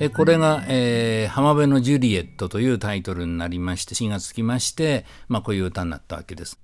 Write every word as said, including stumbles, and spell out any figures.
えこれが、えー浜辺のジュリエットというタイトルになりまして、詞がつきまして、まあ、こういう歌になったわけです。